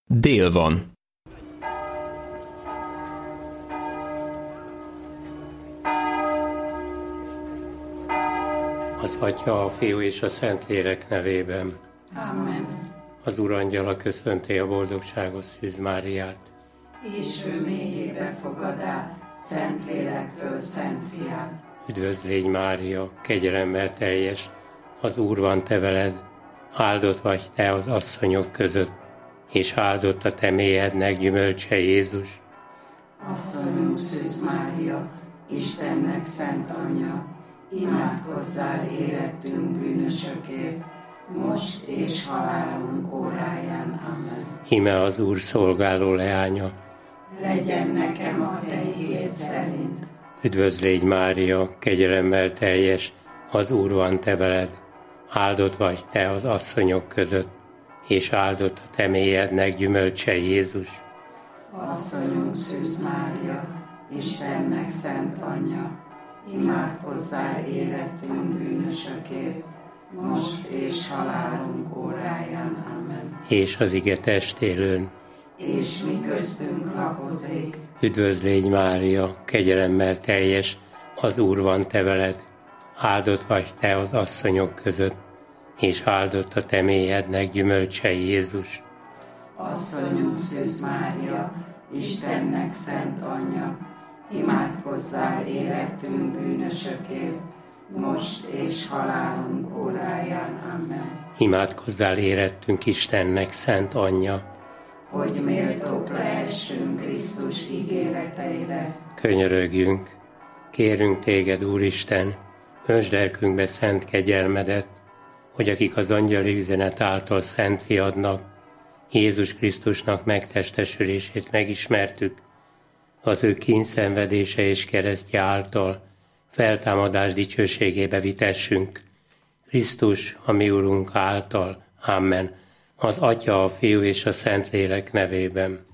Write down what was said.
Dél van. Az Atya, a Fiú és a Szentlélek nevében. Amen. Az Urangyala köszönti a boldogságos Szűz Máriát. És ő mélyébe fogadá, Szentlélektől Szent Fiát. Üdvözl légy Mária, kegyelemmel teljes, az Úr van te veled, áldott vagy te az asszonyok között, és áldott a te mélyednek gyümölcse Jézus. Asszonyunk Szűz Mária, Istennek szent anyja, imádkozzál érettünk bűnösökért, most és halálunk óráján. Amen. Íme az Úr szolgáló leánya. Legyen nekem a te igéd szerint. Üdvözl légy Mária, kegyelemmel teljes, az Úr van te veled, áldott vagy te az asszonyok között, és áldott a te mélyednek gyümölcse Jézus. Asszonyunk Szűz Mária, Istennek szent anyja, imádkozzál érettünk bűnösökért, most és halálunk óráján. Amen. És az ige testélőn. És mi köztünk lakozik. Üdvözl légy Mária, kegyelemmel teljes, az Úr van te veled, áldott vagy te az asszonyok között, és áldott a te mélyednek gyümölcse Jézus. Asszonyunk Szűz Mária, Istennek szent anyja, imádkozzál érettünk bűnösökért, most és halálunk óráján. Amen. Imádkozzál érettünk Istennek szent anyja, hogy méltók lehessünk Krisztus ígéreteire. könyörögjünk, kérünk téged, Úristen, öntsd lelkünkbe szent kegyelmedet, hogy akik az angyali üzenet által Szent Fiadnak, Jézus Krisztusnak megtestesülését megismertük, az ő kínszenvedése és keresztje által feltámadás dicsőségébe vitessünk. Krisztus, a mi Urunk által. Amen. Az Atya, a Fiú és a Szentlélek nevében.